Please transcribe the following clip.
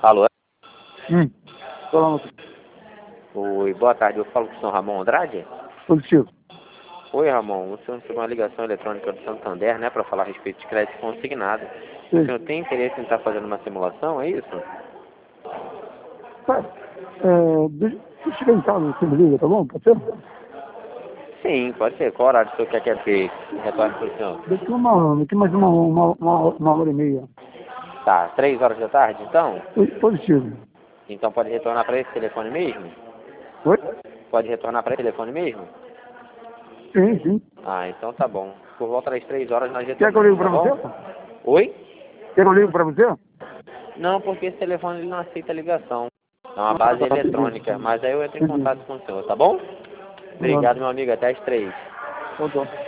Alô? Falando. Oi, boa tarde. Eu falo com o senhor Ramon Andrade? Positivo. Oi, Ramon. O senhor recebeu uma ligação eletrônica do Santander, né, para falar a respeito de crédito consignado. Sim. O senhor tem interesse em estar fazendo uma simulação, é isso? Tá. Deixa eu chegar em casa, você me liga, tá bom? Pode ser? Sim, pode ser. Qual horário o senhor quer que retorne para o senhor? Daqui mais uma hora e meia. Tá, 3 horas da tarde, então? Positivo. Então pode retornar para esse telefone mesmo? Oi? Pode retornar para esse telefone mesmo? Sim, sim. Ah, então tá bom. Por volta das 3 horas nós Quer que eu ligue retornamos, pra tá você? bom? Oi? Quer que eu ligue pra você? Não, porque esse telefone ele não aceita ligação. É uma Ah, base tá, eletrônica, entendi. mas aí eu entro em Entendi. contato com o senhor, tá bom? Obrigado. Obrigado, meu amigo. Até as 3. Tá bom.